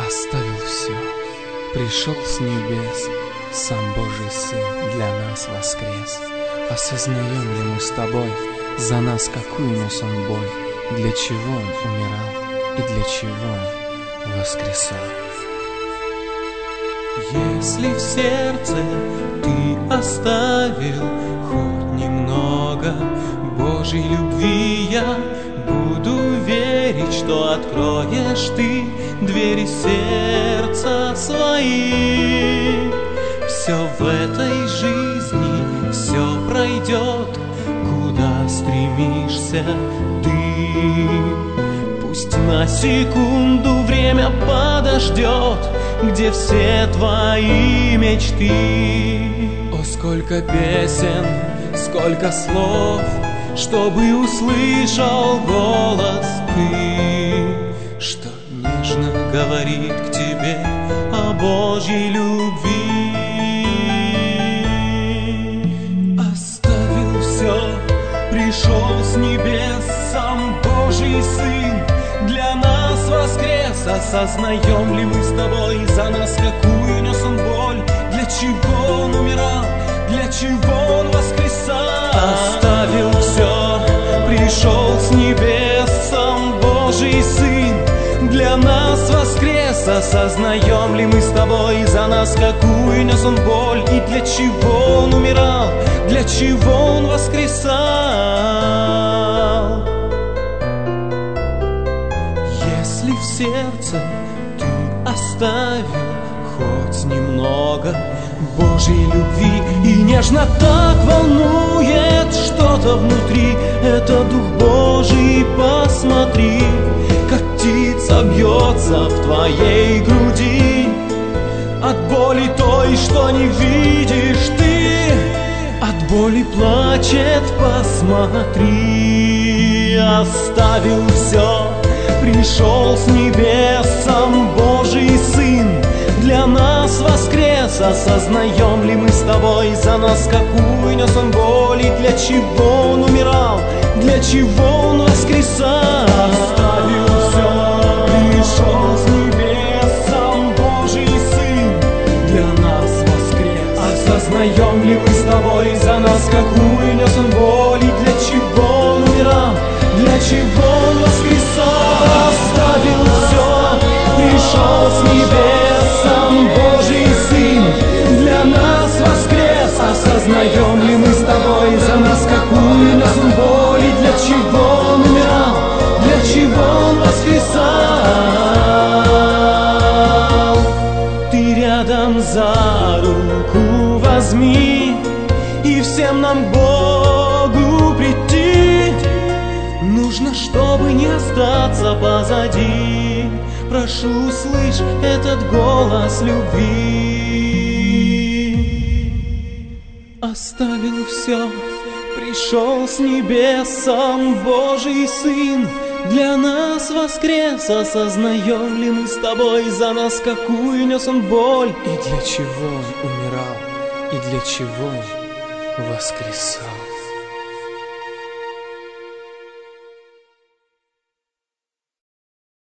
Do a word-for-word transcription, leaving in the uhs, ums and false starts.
оставил все, пришел с небес, сам Божий Сын для нас воскрес. Осознаем ли мы с тобой за нас, какую нес Он боль, для чего Он умирал и для чего Он воскресал? Если в сердце ты оставил хоть немного Божьей любви, я буду верить, что откроешь ты двери сердца свои. Все в этой жизни, все пройдет, куда стремишься ты. Пусть на секунду время подождет, где все твои мечты. О, сколько песен, сколько слов, чтобы услышал голос ты, что нежно говорит к тебе о Божьей любви. Оставил все, пришел с небес сам Божий Сын, для нас воскрес. Осознаем ли мы с тобой за нас, какую нес Он боль, для чего Он умирал, для чего Он воскресал? Оставил все, пришел с небес сам Божий Сын, для нас воскрес. Осознаем ли мы с тобой за нас, какую нес Он боль, и для чего Он умирал, для чего Он воскресал? Если в сердце ты оставил хоть немного Божьей любви, и нежно так волнует что-то внутри, это Дух Божий, посмотри, как птица бьется в твоей груди, от боли той, что не видишь ты, от боли плачет, посмотри. Оставил все, пришел с небес сам Божий Сын, для нас воскрес. Осознаем ли мы с тобой за нас, какую нес Он боль, и для чего Он умирал, для чего Он воскресал? Оставил все, пришел с небес сам Божий Сын, для нас воскрес. Осознаем ли мы с тобой за нас, какую нес Он боль, и для чего Он умирал, для чего Он воскресал? Оставил все, пришел с небес сам Божий Сын, для нас воскрес. Осознаем ли мы с тобой за нас, какую нес Он боль, и для чего Он умирал, для чего Он воскресал? Ты рядом, за руку возьми, и всем нам к Богу прийти. Нужно, чтобы не остаться позади. Прошу, услышь этот голос любви. Оставил все, пришел с небес сам Божий Сын, для нас воскрес. Осознаем ли мы с тобой за нас, какую нес Он боль, и для чего Он умирал, и для чего Он воскресал?